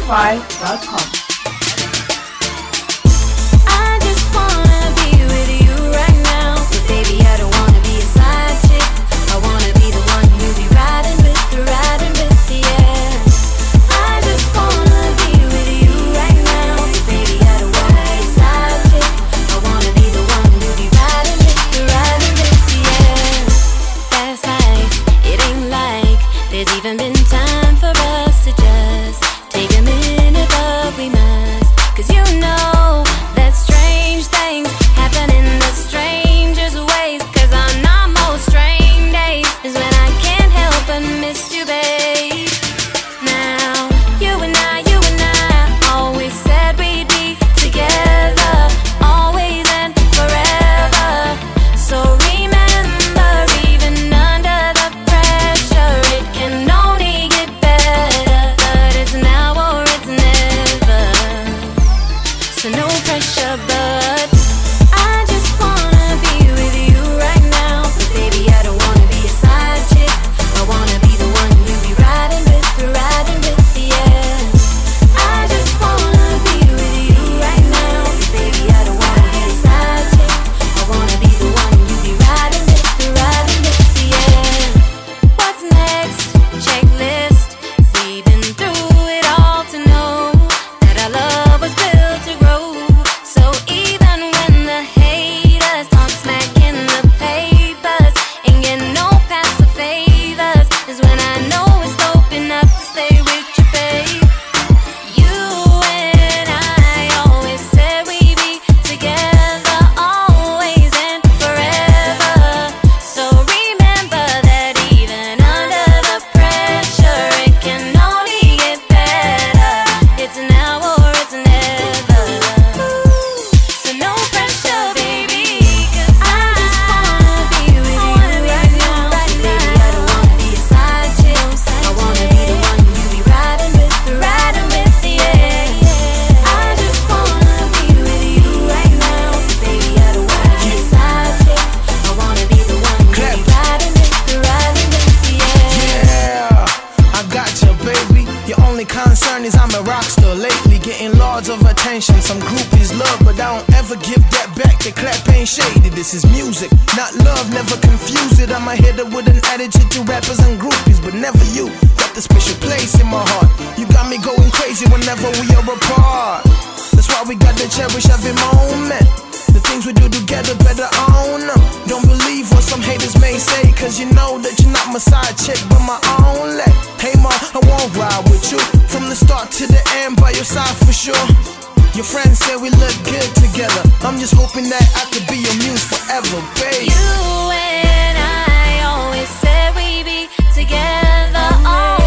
Spotify.com. I just wanna be with you right now, but baby I don't wanna be a side chick. I wanna be the one you be riding with, yeah. I just wanna be with you right now, but baby I don't wanna be a side chick. I wanna be the one you be riding with, yeah. Fast life, it ain't like there's even been time for us to just take a minute, but we must. 'Cause you know that strange things happen in the strangest ways. 'Cause on our most strange days is when I can't help but miss you, babe. Now, you and I always said we'd be together, always and forever. So remember, even under the pressure, it can only get better. But it's now or it's never. So no pressure, but I just wanna be with you right now. But baby, I don't wanna be a side chick. I wanna be the one you be riding with, yeah. I just wanna be with you right now. But baby, I don't wanna be a side chick. I wanna be the one you be riding with, yeah. What's next? Checklist. We've been through it all to know that our love was built to grow. So even when the haters talk smack in the papers and get no passive favors, is when I know it's dope enough to stay with you, babe. You and I always said we'd be together, always and forever. So remember that even under the pressure, it can only get better. It's now or it's never. So no pressure, baby, 'cause I just wanna be with you right now. Baby, I don't wanna be a side chick. I wanna be the one you be riding with, yeah. I just wanna be with you right now. Baby, I don't wanna be a side chick. I wanna be the one you be riding with, yeah. Yeah, I got you, baby. Your only concern is I'm a rock star lately, getting lots of attention. Some groupies love, but I don't ever give that back. The clap ain't shady. This is music, not love. Never confuse it. I'm a hitter with an attitude to rappers and groupies, but never you. Got the special place in my heart. You got me going crazy whenever we are apart. That's why we got to cherish every moment. The things we do together, better own them. Don't believe what some haters may say, 'cause you know that you're not my side chick, but my only. Hey ma, I won't ride with you from the start to the end, by your side for sure. Your friends say we look good together. I'm just hoping that I could be your muse forever, babe. You and I always said we'd be together, always.